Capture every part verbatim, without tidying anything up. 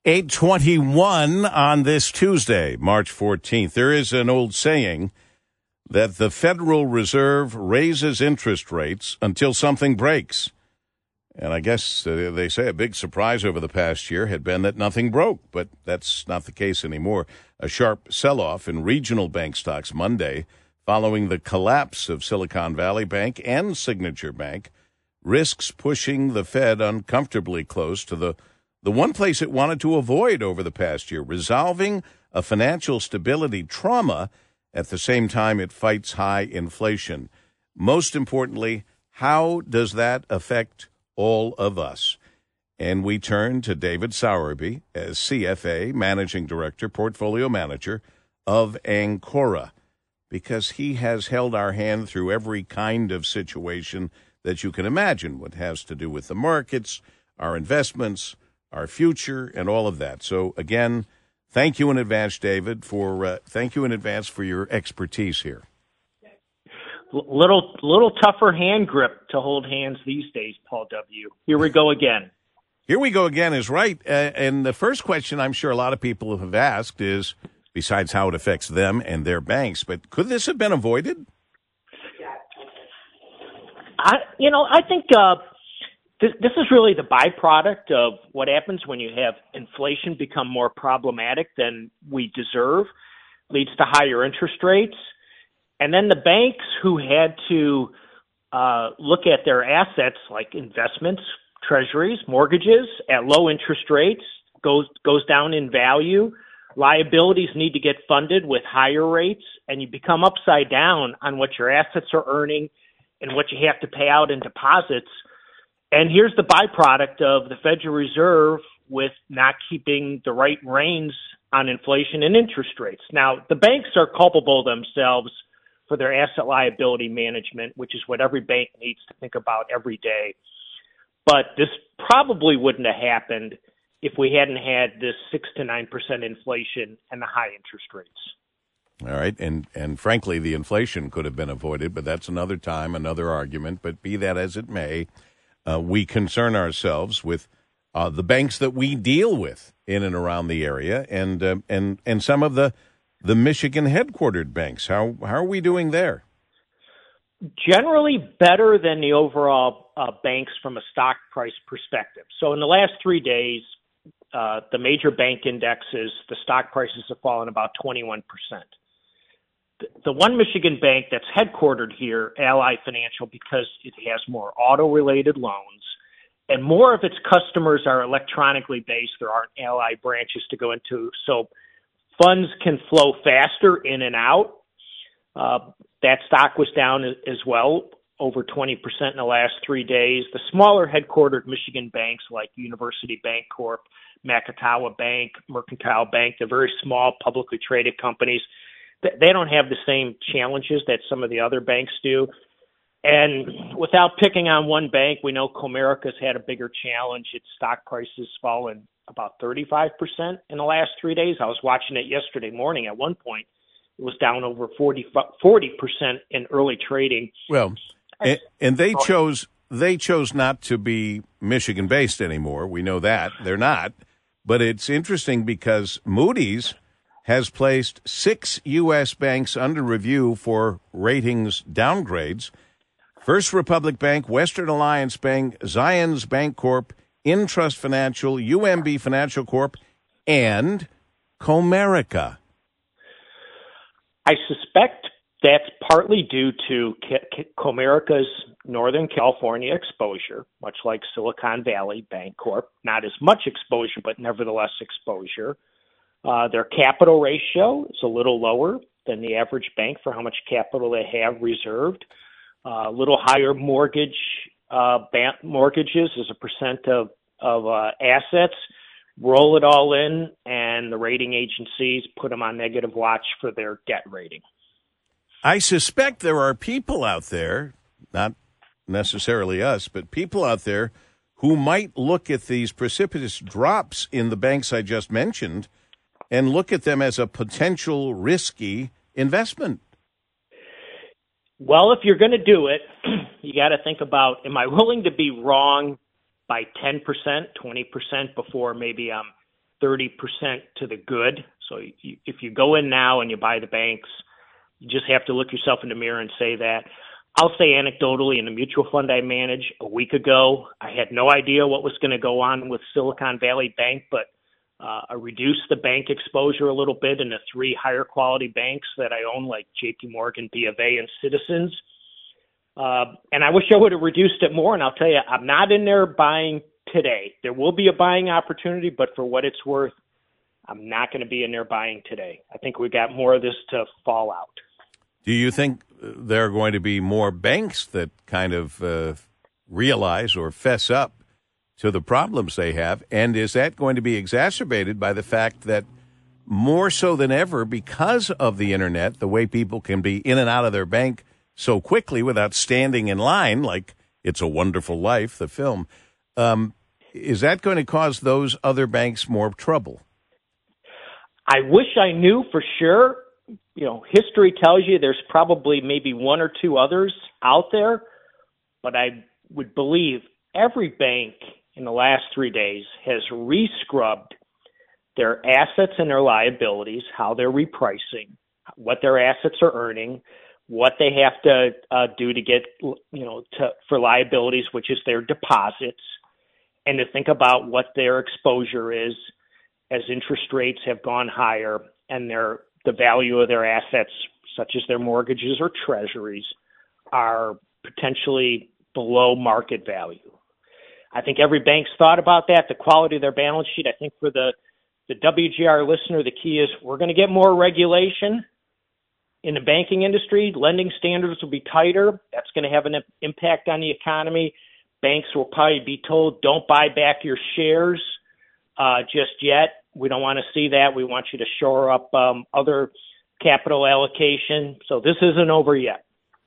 eight twenty-one on this Tuesday, March fourteenth. There is an old saying that the Federal Reserve raises interest rates until something breaks. And I guess uh, they say a big surprise over the past year had been that nothing broke, but that's not the case anymore. A sharp sell-off in regional bank stocks Monday following the collapse of Silicon Valley Bank and Signature Bank risks pushing the Fed uncomfortably close to the The one place it wanted to avoid over the past year, resolving a financial stability trauma at the same time it fights high inflation. Most importantly, how does that affect all of us? And we turn to David Sowerby as C F A, Managing Director, Portfolio Manager of Ancora, because he has held our hand through every kind of situation that you can imagine, what has to do with the markets, our investments, our future, and all of that. So, again, thank you in advance, David, for uh, thank you in advance for your expertise here. Little little tougher hand grip to hold hands these days, Paul W. Here we go again. Here we go again is right. Uh, and the first question I'm sure a lot of people have asked is, besides how it affects them and their banks, but could this have been avoided? I, you know, I think uh, this, this is really the byproduct of what happens when you have inflation become more problematic than we deserve, leads to higher interest rates. And then the banks who had to uh, look at their assets like investments, treasuries, mortgages at low interest rates, goes goes down in value. Liabilities need to get funded with higher rates, and you become upside down on what your assets are earning and what you have to pay out in deposits. And here's the byproduct of the Federal Reserve with not keeping the right reins on inflation and interest rates. Now, the banks are culpable themselves for their asset liability management, which is what every bank needs to think about every day. But this probably wouldn't have happened if we hadn't had this six to nine percent inflation and the high interest rates. All right, and and frankly, the inflation could have been avoided, but that's another time, another argument. But be that as it may, uh, we concern ourselves with uh, the banks that we deal with in and around the area, and uh, and and some of the the Michigan headquartered banks. How how are we doing there? Generally better than the overall uh, banks from a stock price perspective. So in the last three days, uh, the major bank indexes, the stock prices have fallen about twenty-one percent. The one Michigan bank that's headquartered here, Ally Financial, because it has more auto-related loans and more of its customers are electronically based. There aren't Ally branches to go into, so funds can flow faster in and out. Uh, that stock was down as well, over twenty percent in the last three days. The smaller headquartered Michigan banks like University Bank Corp, Macatawa Bank, Mercantile Bank, they're very small, publicly traded companies. They don't have the same challenges that some of the other banks do. And without picking on one bank, we know Comerica's had a bigger challenge. Its stock price has fallen about thirty-five percent in the last three days. I was watching it yesterday morning. At one point, it was down over forty percent in early trading. Well, and, and they chose they chose not to be Michigan-based anymore. We know that. They're not. But it's interesting because Moody's has placed six U S banks under review for ratings downgrades. First Republic Bank, Western Alliance Bank, Zions Bank Corp, Intrust Financial, U M B Financial Corp, and Comerica. I suspect that's partly due to Comerica's Northern California exposure, much like Silicon Valley Bank Corp. Not as much exposure, but nevertheless exposure. Uh, their capital ratio is a little lower than the average bank for how much capital they have reserved. Uh, a little higher mortgage uh, bank mortgages as a percent of, of uh, assets. Roll it all in, and the rating agencies put them on negative watch for their debt rating. I suspect there are people out there, not necessarily us, but people out there who might look at these precipitous drops in the banks I just mentioned and look at them as a potential risky investment. Well, if you're going to do it, you got to think about, am I willing to be wrong by ten percent, twenty percent before maybe I'm thirty percent to the good. So you, if you go in now and you buy the banks, you just have to look yourself in the mirror and say that. I'll say anecdotally, in the mutual fund I manage a week ago, I had no idea what was going to go on with Silicon Valley Bank, but uh, I reduced the bank exposure a little bit in the three higher quality banks that I own, like J P Morgan, B of A, and Citizens. Uh, and I wish I would have reduced it more. And I'll tell you, I'm not in there buying today. There will be a buying opportunity, but for what it's worth, I'm not going to be in there buying today. I think we got more of this to fall out. Do you think there are going to be more banks that kind of uh, realize or fess up to the problems they have? And is that going to be exacerbated by the fact that more so than ever, because of the Internet, the way people can be in and out of their bank so quickly without standing in line, like It's a Wonderful Life, the film, um, is that going to cause those other banks more trouble? I wish I knew for sure. You know, history tells you there's probably maybe one or two others out there, but I would believe every bank in the last three days has re-scrubbed their assets and their liabilities, how they're repricing, what their assets are earning, what they have to uh, do to get, you know, to, for liabilities, which is their deposits, and to think about what their exposure is as interest rates have gone higher and their the value of their assets, such as their mortgages or treasuries, are potentially below market value. I think every bank's thought about that, the quality of their balance sheet. I think for the, the W G R listener, the key is we're going to get more regulation in the banking industry. Lending standards will be tighter. That's going to have an impact on the economy. Banks will probably be told, don't buy back your shares uh, just yet. We don't want to see that. We want you to shore up um, other capital allocation. So this isn't over yet.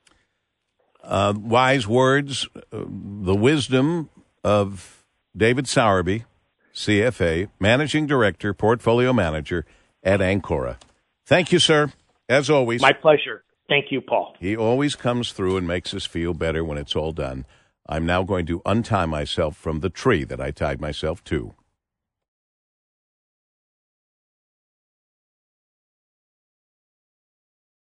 Uh, wise words, uh, the wisdom of David Sowerby, C F A, Managing Director, Portfolio Manager at Ancora. Thank you, sir, as always. My pleasure. Thank you, Paul. He always comes through and makes us feel better when it's all done. I'm now going to untie myself from the tree that I tied myself to.